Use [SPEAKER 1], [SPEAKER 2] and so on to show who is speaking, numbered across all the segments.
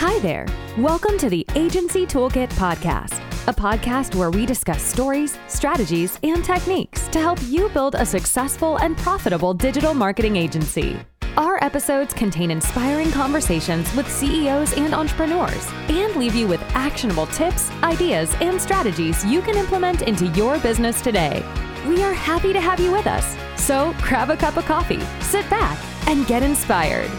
[SPEAKER 1] Hi there. Welcome to the Agency Toolkit Podcast, a podcast where we discuss stories, strategies, and techniques to help you build a successful and profitable digital marketing agency. Our episodes contain inspiring conversations with CEOs and entrepreneurs and leave you with actionable tips, ideas, and strategies you can implement into your business today. We are happy to have you with us. So grab a cup of coffee, sit back, and get inspired.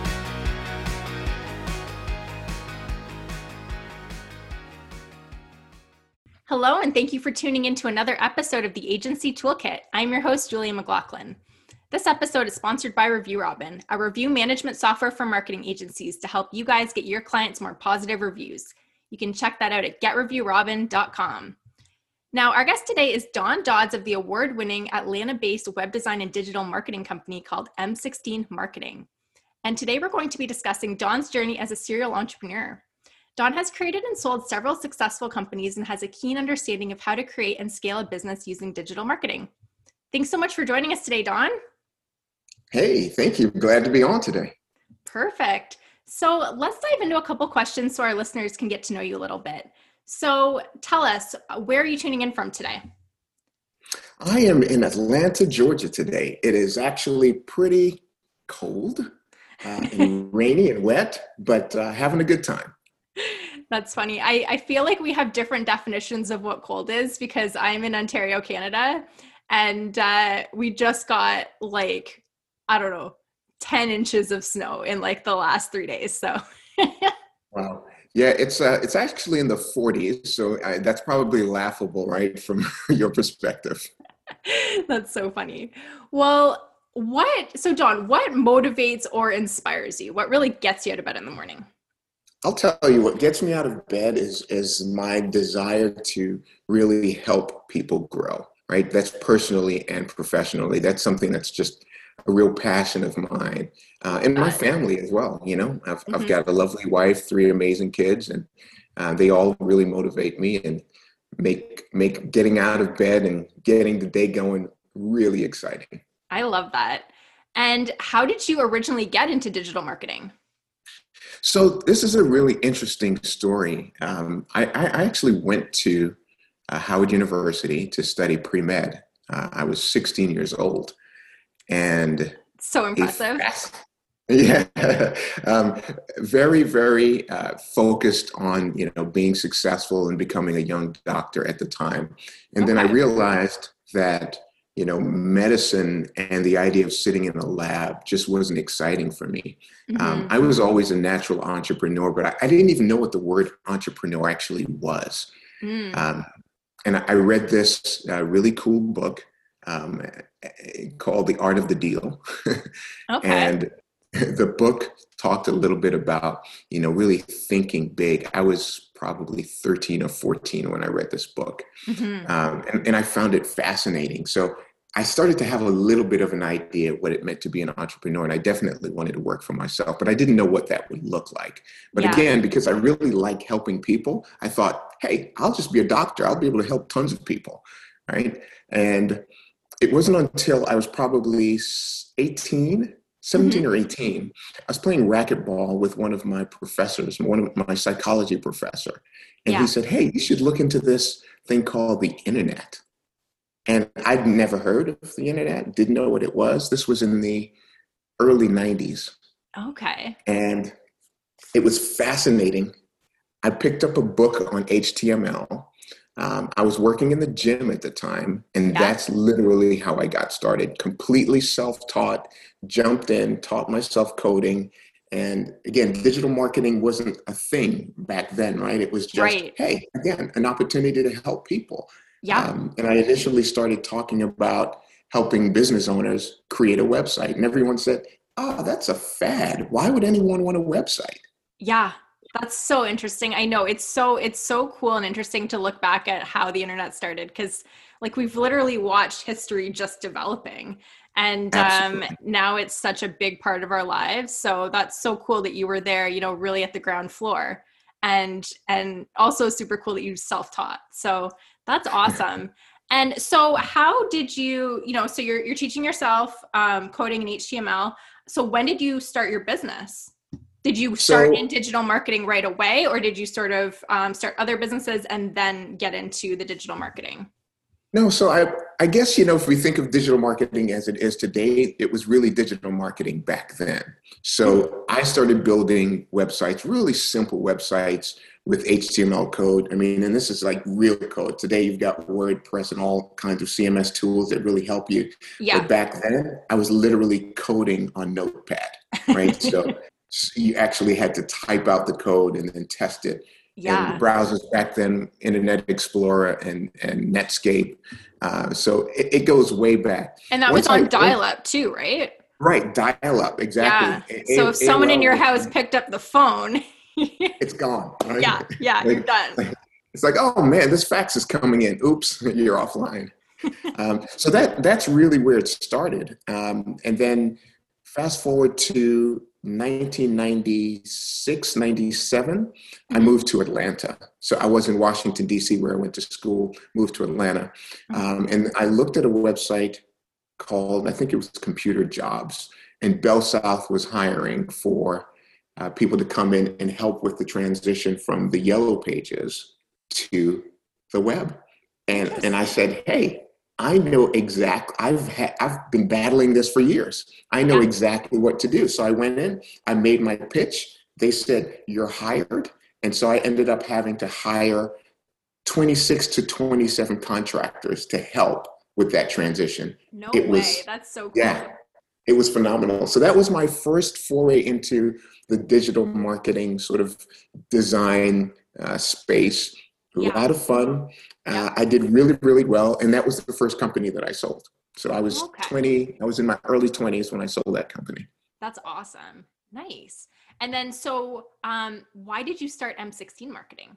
[SPEAKER 2] Hello, and thank you for tuning in to another episode of the Agency Toolkit. I'm your host, Julia McLaughlin. This episode is sponsored by Review Robin, a review management software for marketing agencies to help you guys get your clients more positive reviews. You can check that out at getreviewrobin.com. Now, our guest today is Dawn Dodds of the award-winning Atlanta-based web design and digital marketing company called M16 Marketing. And today we're going to be discussing Dawn's journey as a serial entrepreneur. Dawn has created and sold several successful companies and has a keen understanding of how to create and scale a business using digital marketing. Thanks so much for joining us today, Dawn.
[SPEAKER 3] Hey, thank you. Glad to be on today.
[SPEAKER 2] Perfect. So let's dive into a couple questions so our listeners can get to know you a little bit. So tell us, where are you tuning in from today?
[SPEAKER 3] I am in Atlanta, Georgia today. It is actually pretty cold and rainy and wet, but having a good time.
[SPEAKER 2] That's funny. I feel like we have different definitions of what cold is because I'm in Ontario, Canada, and we just got 10 inches of snow in the last 3 days. So,
[SPEAKER 3] wow. Yeah, it's actually in the 40s, so that's probably laughable, right, from your perspective.
[SPEAKER 2] That's so funny. Well, so Dawn, what motivates or inspires you? What really gets you out of bed in the morning?
[SPEAKER 3] I'll tell you what gets me out of bed is my desire to really help people grow, right? That's personally and professionally. That's something that's just a real passion of mine, and my family as well. You know, I've got a lovely wife, 3 amazing kids, and they all really motivate me and make getting out of bed and getting the day going really exciting.
[SPEAKER 2] I love that. And how did you originally get into digital marketing?
[SPEAKER 3] So this is a really interesting story. I actually went to Howard University to study pre-med. I was 16 years old. And
[SPEAKER 2] so impressive.
[SPEAKER 3] Yeah. Very, very focused on, being successful and becoming a young doctor at the time. And then I realized that, medicine and the idea of sitting in a lab just wasn't exciting for me. I was always a natural entrepreneur, but I didn't even know what the word entrepreneur actually was. And I read this really cool book called The Art of the Deal. And the book talked a little bit about, really thinking big. I was probably 13 or 14 when I read this book. And I found it fascinating. So I started to have a little bit of an idea what it meant to be an entrepreneur. And I definitely wanted to work for myself, but I didn't know what that would look like. But again, because I really like helping people, I thought, hey, I'll just be a doctor. I'll be able to help tons of people, right? And it wasn't until I was probably 17 or 18, I was playing racquetball with one of my professors, one of my psychology professor. And he said, hey, you should look into this thing called the internet. And I'd never heard of the internet, didn't know what it was. This was in the early 90s.
[SPEAKER 2] Okay.
[SPEAKER 3] And it was fascinating. I picked up a book on HTML. I was working in the gym at the time, and that's literally how I got started. Completely self-taught, jumped in, taught myself coding. And again, digital marketing wasn't a thing back then, right? It was just, hey, again, an opportunity to help people. And I initially started talking about helping business owners create a website. And everyone said, oh, that's a fad. Why would anyone want a website?
[SPEAKER 2] Yeah. That's so interesting. I know it's so cool and interesting to look back at how the internet started because we've literally watched history just developing and now it's such a big part of our lives. So that's so cool that you were there, really at the ground floor and also super cool that you self-taught. So that's awesome. And so how did you, so you're teaching yourself coding in HTML. So when did you start your business? Did you start in digital marketing right away, or did you sort of start other businesses and then get into the digital marketing?
[SPEAKER 3] No, so I guess, if we think of digital marketing as it is today, it was really digital marketing back then. So I started building websites, really simple websites with HTML code. I mean, and this is like real code. Today you've got WordPress and all kinds of CMS tools that really help you.
[SPEAKER 2] Yeah.
[SPEAKER 3] But back then I was literally coding on Notepad, right? So you actually had to type out the code and then test it.
[SPEAKER 2] Yeah.
[SPEAKER 3] And the browsers back then, Internet Explorer and Netscape. So it goes way back.
[SPEAKER 2] And that was on dial-up too, right?
[SPEAKER 3] Right, dial-up, exactly.
[SPEAKER 2] Yeah. So if someone in your house picked up the phone,
[SPEAKER 3] it's gone. Right?
[SPEAKER 2] Yeah, you're done.
[SPEAKER 3] It's like, oh man, this fax is coming in. Oops, you're offline. So that's really where it started. And then fast forward to 1996, 97, I moved to Atlanta. So I was in Washington, D.C., where I went to school, moved to Atlanta. And I looked at a website called, I think it was Computer Jobs, and Bell South was hiring for people to come in and help with the transition from the yellow pages to the web. And I said, hey, I know exactly, I've been battling this for years. I know exactly what to do. So I went in, I made my pitch. They said, you're hired. And so I ended up having to hire 26 to 27 contractors to help with that transition.
[SPEAKER 2] No way. That's so cool.
[SPEAKER 3] Yeah, it was phenomenal. So that was my first foray into the digital marketing sort of design space. A lot of fun. I did really, really well. And that was the first company that I sold. So I was 20, I was in my early 20s when I sold that company.
[SPEAKER 2] That's awesome. Nice. And then, so why did you start M16 Marketing?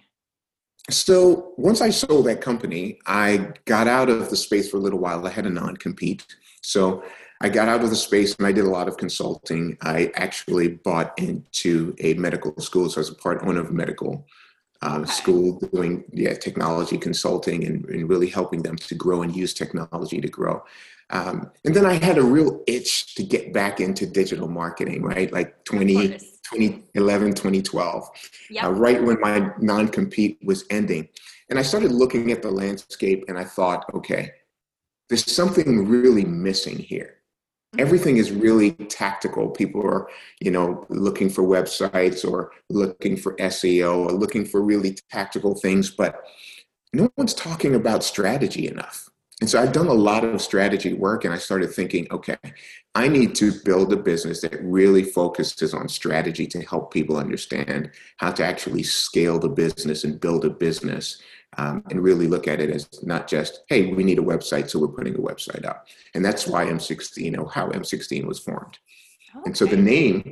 [SPEAKER 3] So once I sold that company, I got out of the space for a little while. I had a non-compete. So I got out of the space and I did a lot of consulting. I actually bought into a medical school. So I was a part owner of a medical school doing technology consulting and really helping them to grow and use technology to grow. And then I had a real itch to get back into digital marketing, right? Like 2011, 2012, right when my non-compete was ending. And I started looking at the landscape and I thought, okay, there's something really missing here. Everything is really tactical. People are, looking for websites or looking for SEO or looking for really tactical things, but no one's talking about strategy enough. And so I've done a lot of strategy work and I started thinking, okay, I need to build a business that really focuses on strategy to help people understand how to actually scale the business and build a business. And really look at it as not just, hey, we need a website, so we're putting a website up. And that's why M16, or how M16 was formed. Okay. And so the name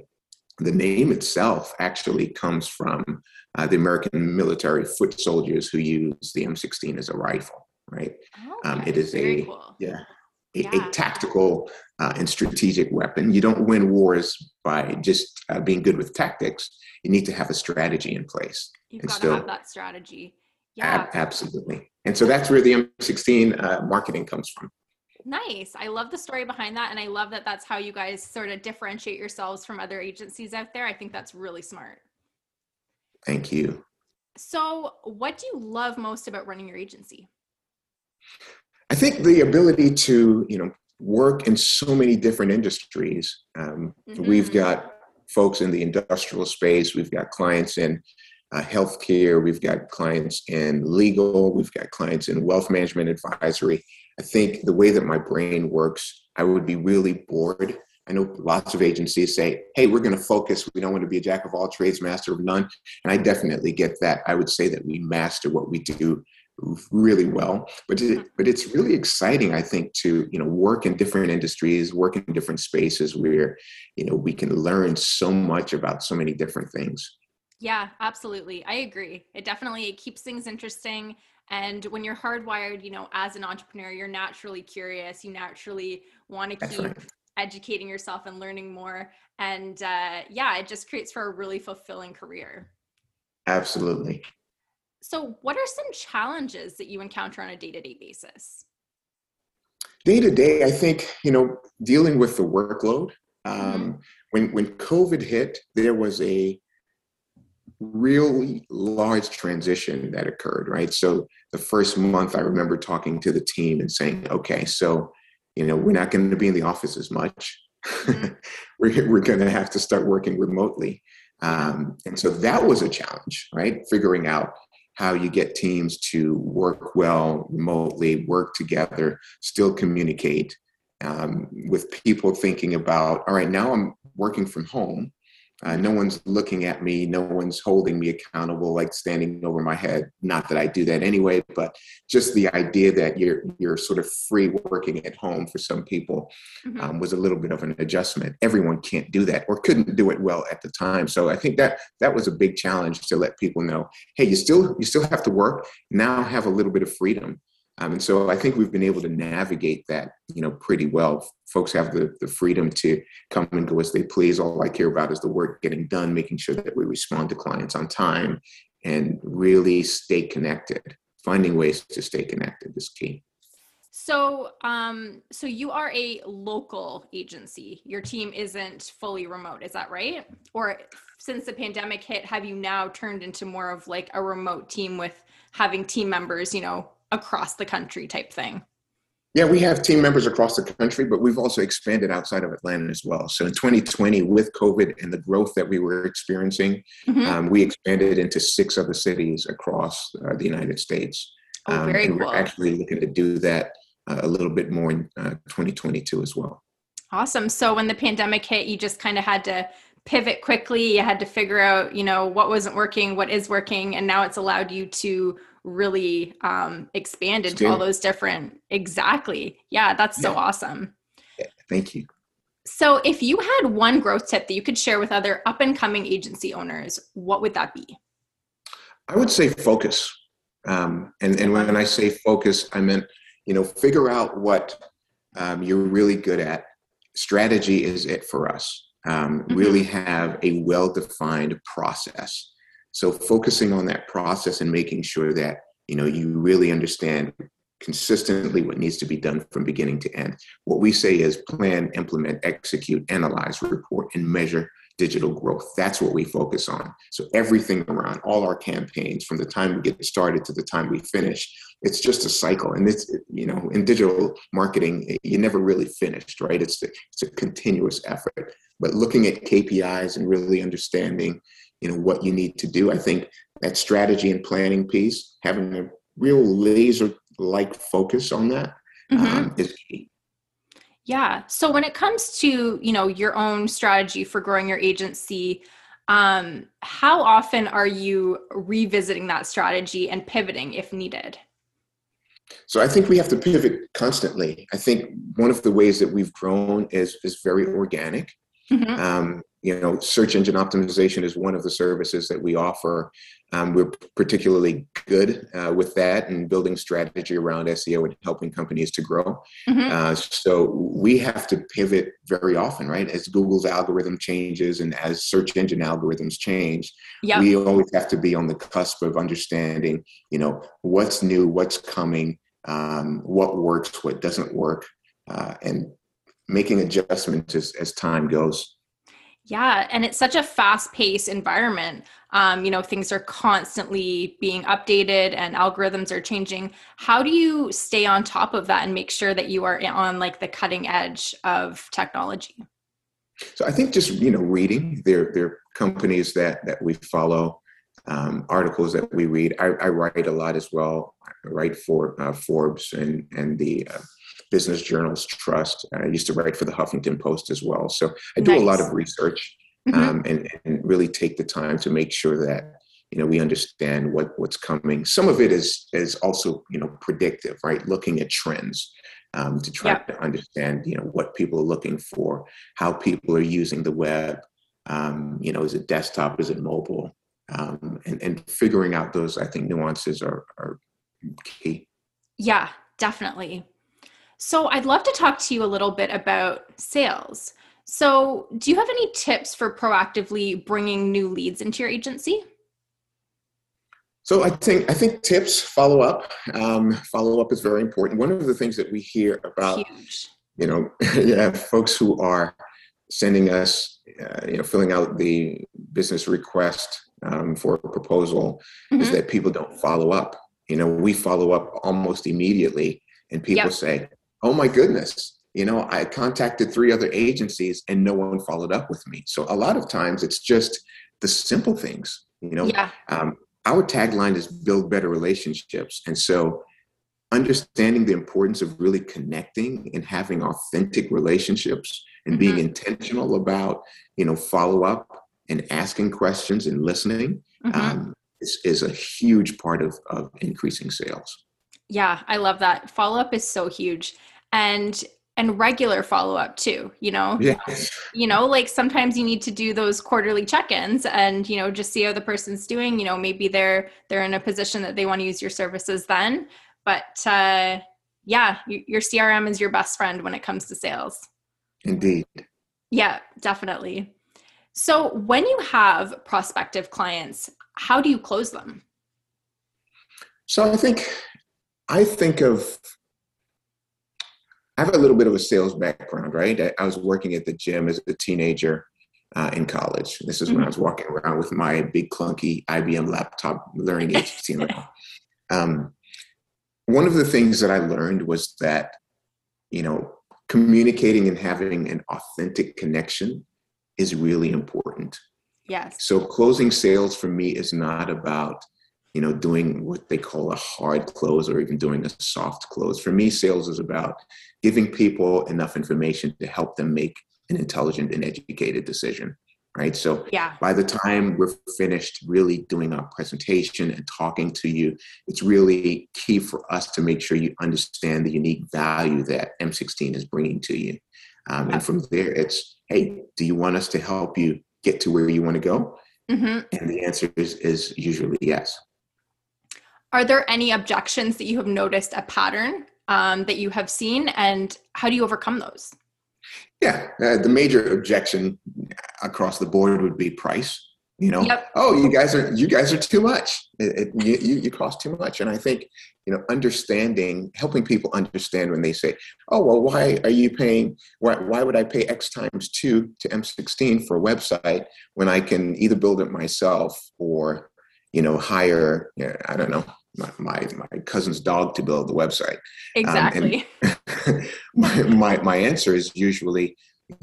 [SPEAKER 3] itself actually comes from the American military foot soldiers who use the M16 as a rifle, right? Okay. It is a tactical and strategic weapon. You don't win wars by just being good with tactics. You need to have a strategy in place.
[SPEAKER 2] You've got to have that strategy.
[SPEAKER 3] Yeah, absolutely. And so that's where the M16 marketing comes from.
[SPEAKER 2] Nice. I love the story behind that. And I love that that's how you guys sort of differentiate yourselves from other agencies out there. I think that's really smart.
[SPEAKER 3] Thank you.
[SPEAKER 2] So what do you love most about running your agency?
[SPEAKER 3] I think the ability to, work in so many different industries. We've got folks in the industrial space. We've got clients in healthcare, we've got clients in legal, we've got clients in wealth management advisory. I think the way that my brain works, I would be really bored. I know lots of agencies say, hey, we're going to focus. We don't want to be a jack of all trades, master of none. And I definitely get that. I would say that we master what we do really well. But it's really exciting, I think, to work in different industries, work in different spaces where we can learn so much about so many different things.
[SPEAKER 2] Yeah, absolutely. I agree. It keeps things interesting. And when you're hardwired, as an entrepreneur, you're naturally curious. You naturally want to keep educating yourself and learning more. And it just creates for a really fulfilling career.
[SPEAKER 3] Absolutely.
[SPEAKER 2] So what are some challenges that you encounter on a day-to-day basis?
[SPEAKER 3] Day to day, I think, dealing with the workload. when COVID hit, there was a really large transition that occurred, right? So the first month, I remember talking to the team and saying, okay, so, we're not going to be in the office as much.
[SPEAKER 2] Mhm.
[SPEAKER 3] We're going to have to start working remotely. And so that was a challenge, right? Figuring out how you get teams to work well remotely, work together, still communicate, with people thinking about, all right, now I'm working from home. No one's looking at me. No one's holding me accountable, like standing over my head. Not that I do that anyway, but just the idea that you're sort of free working at home for some people
[SPEAKER 2] Mhm.
[SPEAKER 3] was a little bit of an adjustment. Everyone can't do that or couldn't do it well at the time. So I think that was a big challenge to let people know, hey, you still have to work, now have a little bit of freedom. And so I think we've been able to navigate that, pretty well. Folks have the freedom to come and go as they please. All I care about is the work getting done, making sure that we respond to clients on time and really stay connected. Finding ways to stay connected is key.
[SPEAKER 2] So, so you are a local agency. Your team isn't fully remote. Is that right? Or since the pandemic hit, have you now turned into more of like a remote team with having team members, across the country type thing?
[SPEAKER 3] Yeah, we have team members across the country, but we've also expanded outside of Atlanta as well. So in 2020, with COVID and the growth that we were experiencing,
[SPEAKER 2] Mm-hmm.
[SPEAKER 3] we expanded into 6 other cities across the United States.
[SPEAKER 2] Oh, very
[SPEAKER 3] And we're
[SPEAKER 2] cool.
[SPEAKER 3] actually looking to do that a little bit more in 2022 as well.
[SPEAKER 2] Awesome. So when the pandemic hit, you just kind of had to pivot quickly. You had to figure out, what wasn't working, what is working, and now it's allowed you to really expand into all those different. Exactly. Yeah, that's so awesome.
[SPEAKER 3] Yeah, thank you.
[SPEAKER 2] So if you had one growth tip that you could share with other up and coming agency owners, what would that be?
[SPEAKER 3] I would say focus. And when I say focus, I meant, figure out what you're really good at. Strategy is it for us. Really have a well-defined process. So focusing on that process and making sure that, you really understand consistently what needs to be done from beginning to end. What we say is plan, implement, execute, analyze, report, and measure digital growth. That's what we focus on. So everything around all our campaigns, from the time we get started to the time we finish, it's just a cycle. And it's, in digital marketing, you're never really finished, right? It's a continuous effort. But looking at KPIs and really understanding, what you need to do, I think that strategy and planning piece, having a real laser-like focus on that is key.
[SPEAKER 2] Yeah. So when it comes to, your own strategy for growing your agency, how often are you revisiting that strategy and pivoting if needed?
[SPEAKER 3] So I think we have to pivot constantly. I think one of the ways that we've grown is very organic.
[SPEAKER 2] Mm-hmm.
[SPEAKER 3] Search engine optimization is one of the services that we offer. We're particularly good with that and building strategy around SEO and helping companies to grow.
[SPEAKER 2] Mm-hmm.
[SPEAKER 3] So we have to pivot very often, right? As Google's algorithm changes and as search engine algorithms change,
[SPEAKER 2] Yep.
[SPEAKER 3] we always have to be on the cusp of understanding, what's new, what's coming, what works, what doesn't work, and making adjustments as time goes.
[SPEAKER 2] Yeah. And it's such a fast-paced environment. Things are constantly being updated and algorithms are changing. How do you stay on top of that and make sure that you are on like the cutting edge of technology?
[SPEAKER 3] So I think just, reading. There are companies that we follow, articles that we read. I write a lot as well. I write for Forbes and the Business Journals Trust. I used to write for the Huffington Post as well. So I do a lot of research and really take the time to make sure that, we understand what's coming. Some of it is also, predictive, right? Looking at trends to try to understand, what people are looking for, how people are using the web. Is it desktop? Is it mobile? And figuring out those, I think, nuances are key.
[SPEAKER 2] Yeah, definitely. So I'd love to talk to you a little bit about sales. So do you have any tips for proactively bringing new leads into your agency?
[SPEAKER 3] So I think tips, follow up. Follow up is very important. One of the things that we hear about,
[SPEAKER 2] Huge.
[SPEAKER 3] folks who are sending us, filling out the business request for a proposal, is that people don't follow up. We follow up almost immediately, and people say, oh my goodness, I contacted 3 other agencies and no one followed up with me. So a lot of times it's just the simple things, our tagline is build better relationships. And so understanding the importance of really connecting and having authentic relationships and being intentional about, follow up and asking questions and listening is a huge part of increasing sales.
[SPEAKER 2] Yeah, I love that. Follow-up is so huge. And regular follow-up too,
[SPEAKER 3] Yes.
[SPEAKER 2] Like sometimes you need to do those quarterly check-ins and, just see how the person's doing. Maybe they're in a position that they want to use your services then. But your CRM is your best friend when it comes to sales.
[SPEAKER 3] Indeed.
[SPEAKER 2] Yeah, definitely. So when you have prospective clients, how do you close them?
[SPEAKER 3] So I have a little bit of a sales background, right? I was working at the gym as a teenager in college. This is when I was walking around with my big clunky IBM laptop learning HTML. One of the things that I learned was that, communicating and having an authentic connection is really important.
[SPEAKER 2] Yes.
[SPEAKER 3] So closing sales for me is not about, doing what they call a hard close or even doing a soft close. For me, sales is about giving people enough information to help them make an intelligent and educated decision, right? So by the time we're finished really doing our presentation and talking to you, it's really key for us to make sure you understand the unique value that M16 is bringing to you. And from there, it's, hey, do you want us to help you get to where you want to go? And the answer is usually yes.
[SPEAKER 2] Are there any objections that you have noticed a pattern that you have seen, and how do you overcome those?
[SPEAKER 3] Yeah, the major objection across the board would be price. Oh, you guys are too much. You cost too much. And I think, helping people understand when they say, oh, well, why are you paying? Why would I pay X times 2 to M16 for a website when I can either build it myself or, hire, I don't know, my cousin's dog to build the website.
[SPEAKER 2] Exactly.
[SPEAKER 3] My answer is usually,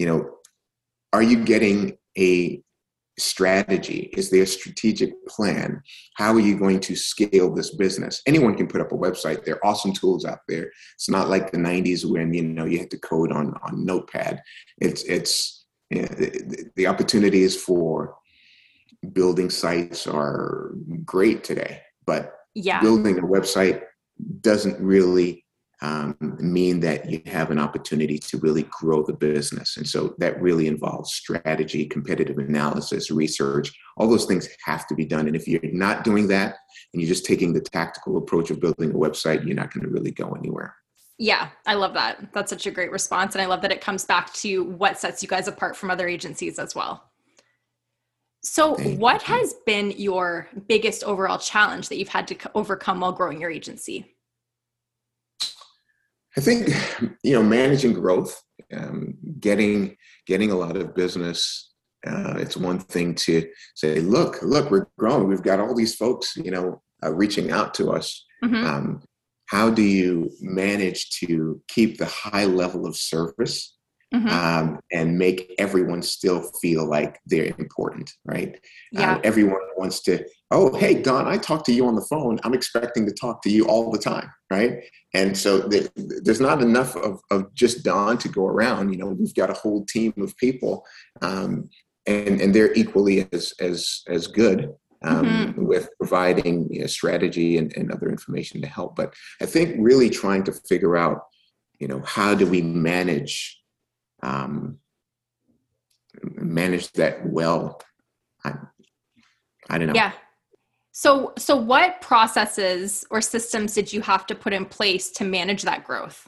[SPEAKER 3] are you getting a strategy? Is there a strategic plan? How are you going to scale this business? Anyone can put up a website. There are awesome tools out there. It's not like the 90s when, you had to code on Notepad. It's the opportunities for building sites are great today, but building a website doesn't really mean that you have an opportunity to really grow the business. And so that really involves strategy, competitive analysis, research. All those things have to be done. And if you're not doing that and you're just taking the tactical approach of building a website, you're not going to really go anywhere.
[SPEAKER 2] Yeah, I love that. That's such a great response. And I love that it comes back to what sets you guys apart from other agencies as well. So what has been your biggest overall challenge that you've had to overcome while growing your agency?
[SPEAKER 3] I think, managing growth, getting a lot of business. It's one thing to say, look, we're growing. We've got all these folks, reaching out to us. How do you manage to keep the high level of service and make everyone still feel like they're important, right? Everyone wants to, oh, hey, Don, I talked to you on the phone. I'm expecting to talk to you all the time, right? And so there's not enough of just Don to go around. We've got a whole team of people, and they're equally as good with providing strategy and other information to help. But I think really trying to figure out, how do we manage that well? I don't know.
[SPEAKER 2] Yeah. So what processes or systems did you have to put in place to manage that growth?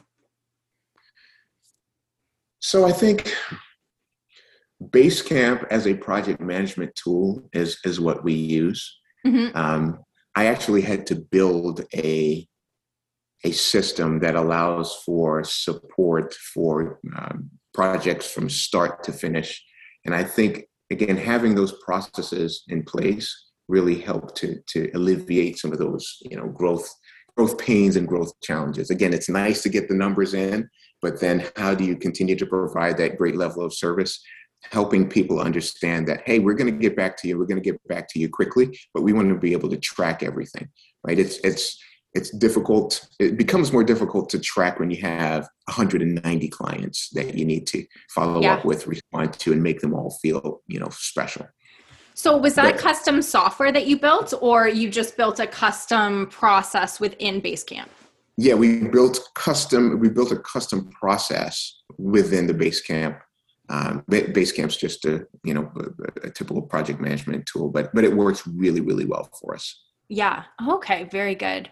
[SPEAKER 3] So I think Basecamp as a project management tool is what we use. I actually had to build a system that allows for support for projects from start to finish. And I think, again, having those processes in place really help to alleviate some of those, growth pains and growth challenges. Again, it's nice to get the numbers in, but then how do you continue to provide that great level of service, helping people understand that, hey, we're going to get back to you. We're going to get back to you quickly, but we want to be able to track everything, right? It's difficult. It becomes more difficult to track when you have 190 clients that you need to follow up with, respond to, and make them all feel, special.
[SPEAKER 2] So was that custom software that you built, or you just built a custom process within Basecamp?
[SPEAKER 3] Yeah, we built a custom process within the Basecamp. Basecamp's just a typical project management tool, but it works really, really well for us.
[SPEAKER 2] Yeah. Okay. Very good.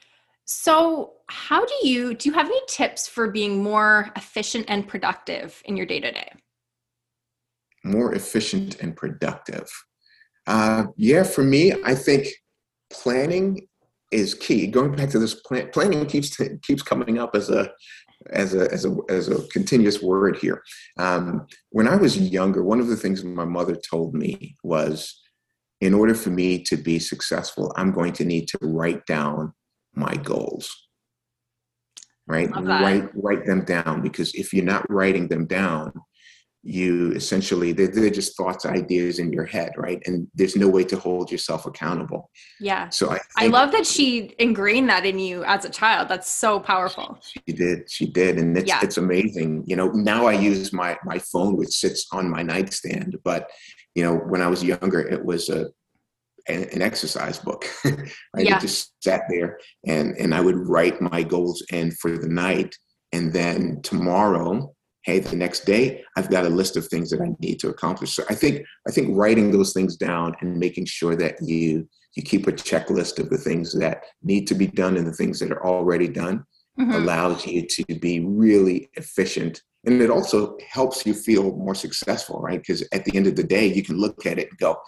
[SPEAKER 2] So do you have any tips for being more efficient and productive in your day-to-day?
[SPEAKER 3] More efficient and productive. For me, I think planning is key. Going back to this, planning keeps coming up as a continuous word here. When I was younger, one of the things my mother told me was, in order for me to be successful, I'm going to need to write down my goals. Right? Write them down, because if you're not writing them down, you essentially, they're just thoughts, ideas in your head, right? And there's no way to hold yourself accountable.
[SPEAKER 2] Yeah.
[SPEAKER 3] So
[SPEAKER 2] I love that she ingrained that in you as a child. That's so powerful.
[SPEAKER 3] She did. And it's amazing. Now I use my phone, which sits on my nightstand. But, when I was younger, it was an exercise book. Right? It just sat there, and I would write my goals in for the night. And then tomorrow, the next day, I've got a list of things that I need to accomplish. So I think writing those things down and making sure that you keep a checklist of the things that need to be done and the things that are already done allows you to be really efficient. And it also helps you feel more successful, right? Because at the end of the day, you can look at it and go,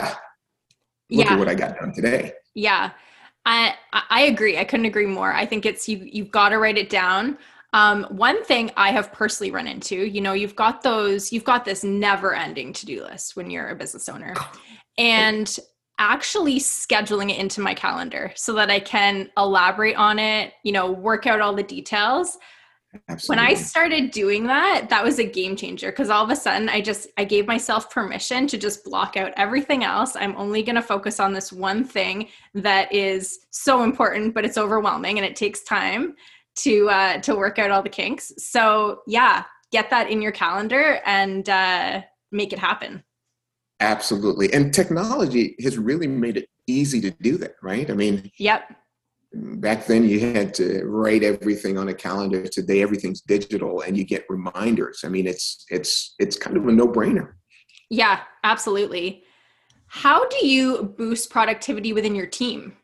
[SPEAKER 3] look at what I got done today. Yeah.
[SPEAKER 2] I agree. I couldn't agree more. I think you've got to write it down. One thing I have personally run into, you've got this never ending to-do list when you're a business owner, and actually scheduling it into my calendar so that I can elaborate on it, work out all the details. Absolutely. When I started doing that, that was a game changer, because all of a sudden I gave myself permission to just block out everything else. I'm only going to focus on this one thing that is so important, but it's overwhelming and it takes time to work out all the kinks. So get that in your calendar and make it happen.
[SPEAKER 3] Absolutely. And technology has really made it easy to do that, right? I mean, back then you had to write everything on a calendar. Today, everything's digital and you get reminders. I mean, it's kind of a no-brainer.
[SPEAKER 2] Yeah, absolutely. How do you boost productivity within your team?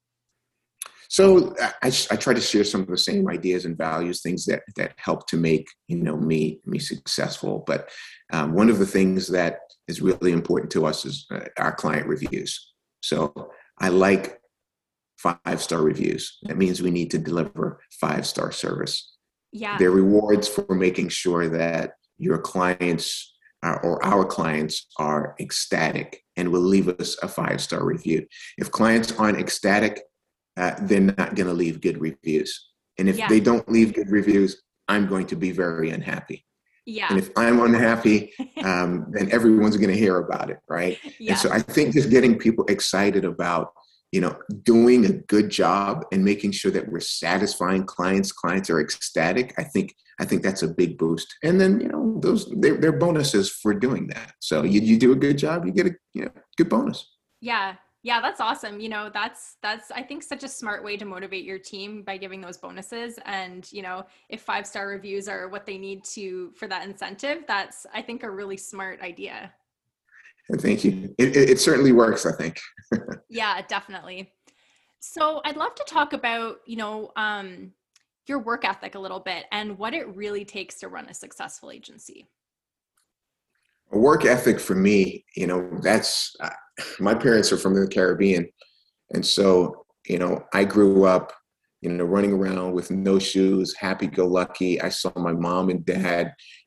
[SPEAKER 3] So I try to share some of the same ideas and values, things that help to make, me successful. But one of the things that is really important to us is our client reviews. So I like 5-star reviews. That means we need to deliver 5-star service. Yeah. They're rewards for making sure that your clients or our clients are ecstatic and will leave us a 5-star review. If clients aren't ecstatic, they're not going to leave good reviews. And if they don't leave good reviews, I'm going to be very unhappy. Yeah. And if I'm unhappy, then everyone's going to hear about it, right? Yeah. And so I think just getting people excited about, doing a good job and making sure that we're satisfying clients are ecstatic. I think that's a big boost. And then, they're bonuses for doing that. So you do a good job, you get a good bonus.
[SPEAKER 2] Yeah. Yeah, that's awesome. That's I think such a smart way to motivate your team by giving those bonuses. And, if 5-star reviews are what they need for that incentive, that's, I think, a really smart idea.
[SPEAKER 3] And thank you. It certainly works, I think.
[SPEAKER 2] Yeah, definitely. So I'd love to talk about, your work ethic a little bit and what it really takes to run a successful agency.
[SPEAKER 3] A work ethic for me, that's, my parents are from the Caribbean. And so, I grew up, running around with no shoes, happy-go-lucky. I saw my mom and dad,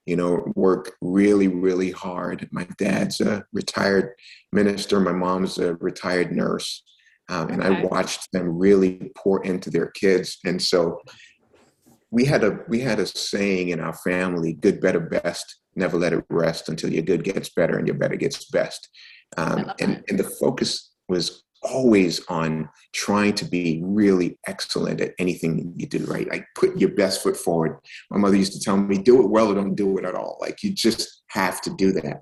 [SPEAKER 3] work really, really hard. My dad's a retired minister. My mom's a retired nurse. And I watched them really pour into their kids. And so we had a saying in our family: good, better, best. Never let it rest until your good gets better and your better gets best. And the focus was always on trying to be really excellent at anything you do, right? Like, put your best foot forward. My mother used to tell me, do it well or don't do it at all. Like, you just have to do that.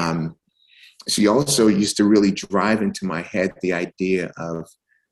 [SPEAKER 3] She also used to really drive into my head the idea of,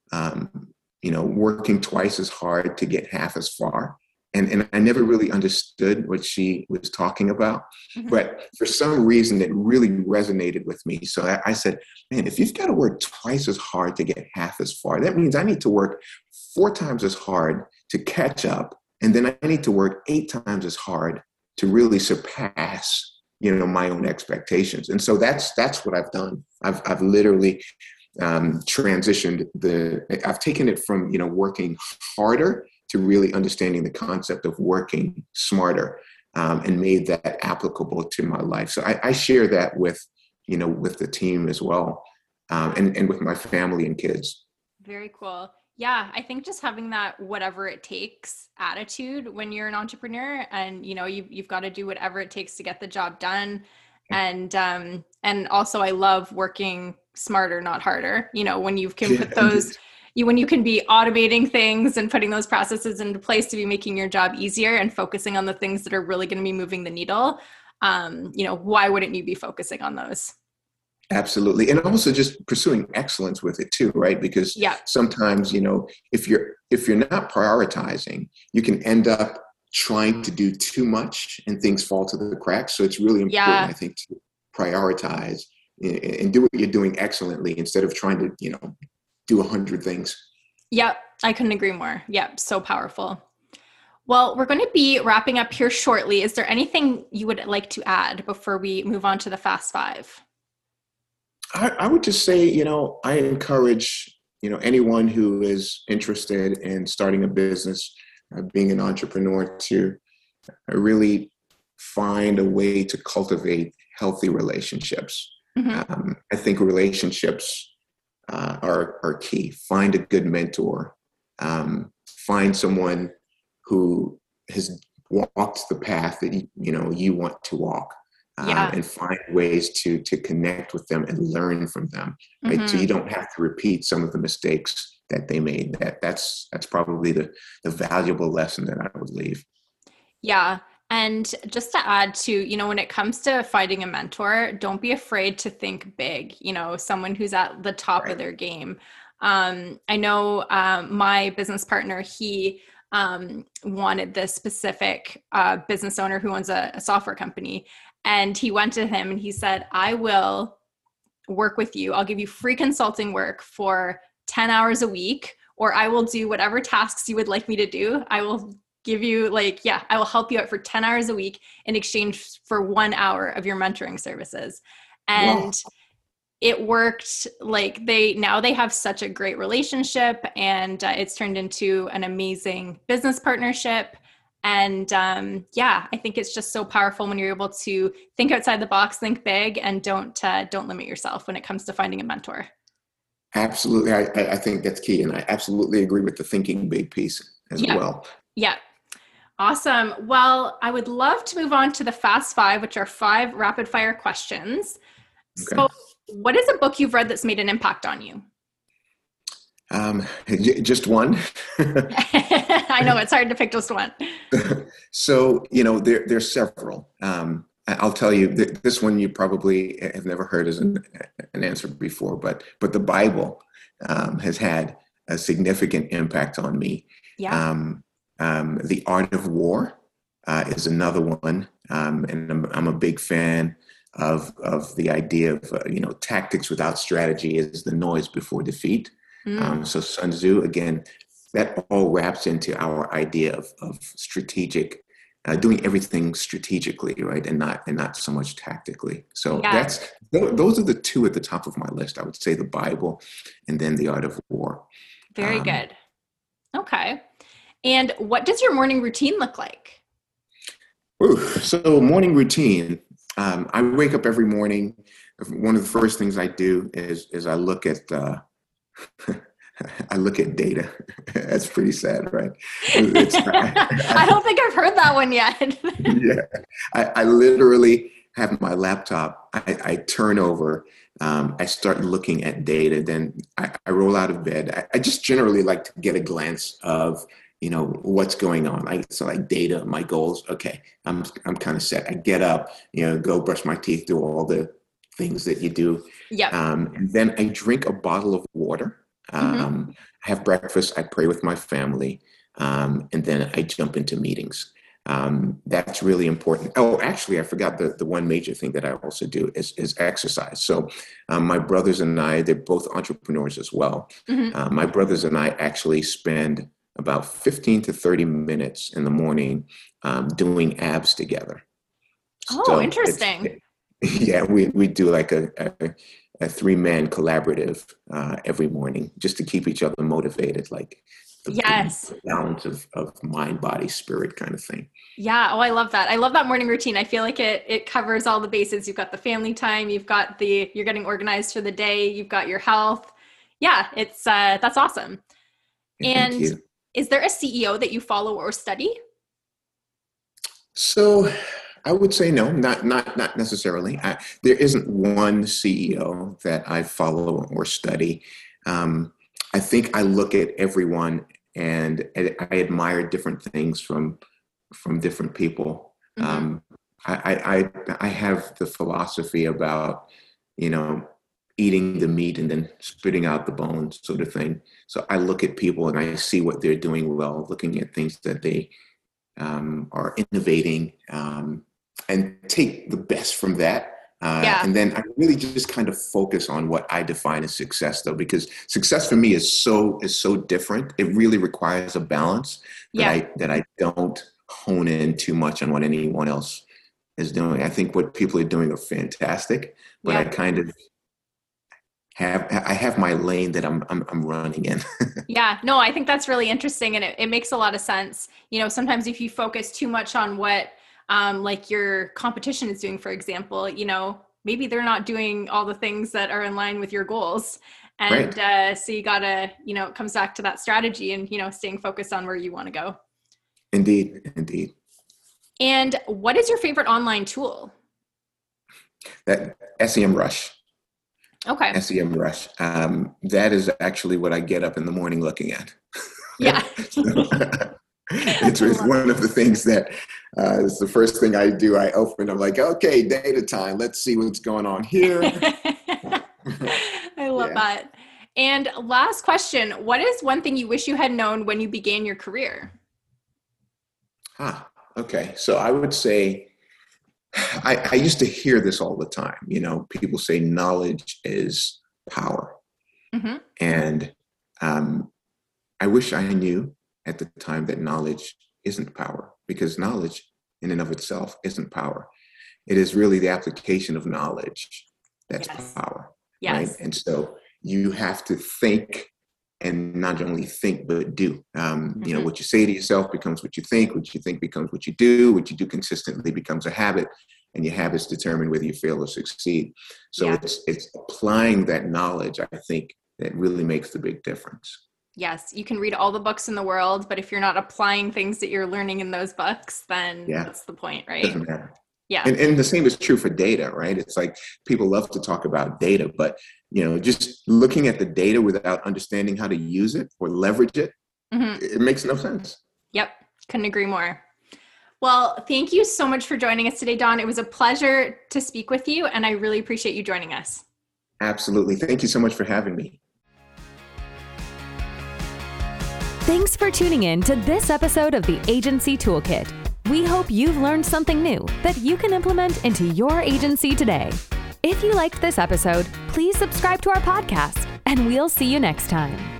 [SPEAKER 3] working twice as hard to get half as far. And I never really understood what she was talking about, but for some reason it really resonated with me. So I said, man, if you've got to work twice as hard to get half as far, that means I need to work 4 times as hard to catch up. And then I need to work 8 times as hard to really surpass, my own expectations. And so that's what I've done. I've literally transitioned I've taken it from, working harder to really understanding the concept of working smarter, and made that applicable to my life. So I share that with the team as well, and with my family and kids.
[SPEAKER 2] Very cool. Yeah, I think just having that whatever it takes attitude when you're an entrepreneur, and you've got to do whatever it takes to get the job done. And also I love working smarter, not harder. When you can put those when you can be automating things and putting those processes into place to be making your job easier and focusing on the things that are really going to be moving the needle, why wouldn't you be focusing on those?
[SPEAKER 3] Absolutely. And also just pursuing excellence with it too, right? Because sometimes, if you're not prioritizing, you can end up trying to do too much and things fall to the cracks. So it's really important, I think, to prioritize and do what you're doing excellently instead of trying to, do 100 things.
[SPEAKER 2] Yep. I couldn't agree more. Yep. So powerful. Well, we're going to be wrapping up here shortly. Is there anything you would like to add before we move on to the Fast Five?
[SPEAKER 3] I would just say, I encourage, anyone who is interested in starting a business, being an entrepreneur, to really find a way to cultivate healthy relationships. I think relationships are key. Find a good mentor. Find someone who has walked the path that you want to walk, and find ways to connect with them and learn from them. Right, so you don't have to repeat some of the mistakes that they made. That's probably the valuable lesson that I would leave. Yeah.
[SPEAKER 2] And just to add to, when it comes to finding a mentor, don't be afraid to think big, someone who's at the top of their game. I know my business partner, he wanted this specific business owner who owns a software company. And he went to him and he said, I will work with you. I'll give you free consulting work for 10 hours a week, or I will do whatever tasks you would like me to do. I will give you I will help you out for 10 hours a week in exchange for 1 hour of your mentoring services. And it worked. They have such a great relationship, and it's turned into an amazing business partnership. And I think it's just so powerful when you're able to think outside the box, think big, and don't limit yourself when it comes to finding a mentor.
[SPEAKER 3] Absolutely. I think that's key. And I absolutely agree with the thinking big piece as well.
[SPEAKER 2] Yeah. Awesome. Well, I would love to move on to the Fast Five, which are 5 rapid fire questions. Okay. So what is a book you've read that's made an impact on you?
[SPEAKER 3] Just one.
[SPEAKER 2] I know it's hard to pick just one.
[SPEAKER 3] So, there's several. I'll tell you, this one you probably have never heard as an answer before, but the Bible has had a significant impact on me. Yeah. The Art of War is another one, and I'm a big fan of the idea of tactics without strategy is the noise before defeat. So Sun Tzu, again, that all wraps into our idea of strategic, doing everything strategically, right, and not so much tactically. So those are the 2 at the top of my list. I would say the Bible, and then the Art of War.
[SPEAKER 2] Very good. Okay. And what does your morning routine look like?
[SPEAKER 3] Ooh, so morning routine. I wake up every morning. One of the first things I do is I look at I look at data. That's pretty sad, right?
[SPEAKER 2] I don't think I've heard that one yet.
[SPEAKER 3] Yeah, I literally have my laptop. I turn over. I start looking at data. Then I roll out of bed. I just generally like to get a glance of what's going on. So like data, my goals. Okay, I'm kind of set. I get up, go brush my teeth, do all the things that you do.
[SPEAKER 2] Yeah.
[SPEAKER 3] And then I drink a bottle of water. I have breakfast. I pray with my family, and then I jump into meetings. That's really important. Oh, actually, I forgot the one major thing that I also do is exercise. So my brothers and I, they're both entrepreneurs as well. My brothers and I actually spend about 15 to 30 minutes in the morning doing abs together.
[SPEAKER 2] Oh, so interesting.
[SPEAKER 3] Yeah, we do like a 3-man collaborative every morning just to keep each other motivated, like the balance of mind, body, spirit kind of thing.
[SPEAKER 2] Yeah. Oh, I love that. I love that morning routine. I feel like it covers all the bases. You've got the family time, you're getting organized for the day, you've got your health. Yeah, it's that's awesome. And is there a CEO that you follow or study?
[SPEAKER 3] So I would say no, not necessarily. There isn't one CEO that I follow or study. I think I look at everyone and I admire different things from different people. I have the philosophy about, eating the meat and then spitting out the bones sort of thing. So I look at people and I see what they're doing well, looking at things that they are innovating, and take the best from that. And then I really just kind of focus on what I define as success, though, because success for me is so different. It really requires a balance that I don't hone in too much on what anyone else is doing. I think what people are doing are fantastic, but I kind of have my lane that I'm running in.
[SPEAKER 2] Yeah, no, I think that's really interesting, and it makes a lot of sense. Sometimes if you focus too much on what like your competition is doing, for example, maybe they're not doing all the things that are in line with your goals. And so you gotta, it comes back to that strategy and, staying focused on where you want to go.
[SPEAKER 3] Indeed.
[SPEAKER 2] And what is your favorite online tool?
[SPEAKER 3] That SEMrush.
[SPEAKER 2] Okay.
[SPEAKER 3] SEMrush. That is actually what I get up in the morning looking at.
[SPEAKER 2] Yeah.
[SPEAKER 3] It's one of the things that is the first thing I do. I open, I'm like, okay, data time. Let's see what's going on here.
[SPEAKER 2] I love that. And last question, what is one thing you wish you had known when you began your career?
[SPEAKER 3] Okay. So I would say, I used to hear this all the time. People say knowledge is power. And I wish I knew at the time that knowledge isn't power, because knowledge in and of itself isn't power. It is really the application of knowledge that's power. Right? And so you have to think, and not only think, but do. What you say to yourself becomes what you think becomes what you do consistently becomes a habit, and your habits determine whether you fail or succeed. So it's applying that knowledge, I think, that really makes the big difference.
[SPEAKER 2] Yes, you can read all the books in the world, but if you're not applying things that you're learning in those books, then that's the point, right?
[SPEAKER 3] Doesn't matter.
[SPEAKER 2] Yeah.
[SPEAKER 3] And the same is true for data, right? It's like people love to talk about data, but just looking at the data without understanding how to use it or leverage it, it makes no sense.
[SPEAKER 2] Yep. Couldn't agree more. Well, thank you so much for joining us today, Don. It was a pleasure to speak with you, and I really appreciate you joining us.
[SPEAKER 3] Absolutely. Thank you so much for having me.
[SPEAKER 1] Thanks for tuning in to this episode of the Agency Toolkit. We hope you've learned something new that you can implement into your agency today. If you liked this episode, please subscribe to our podcast, and we'll see you next time.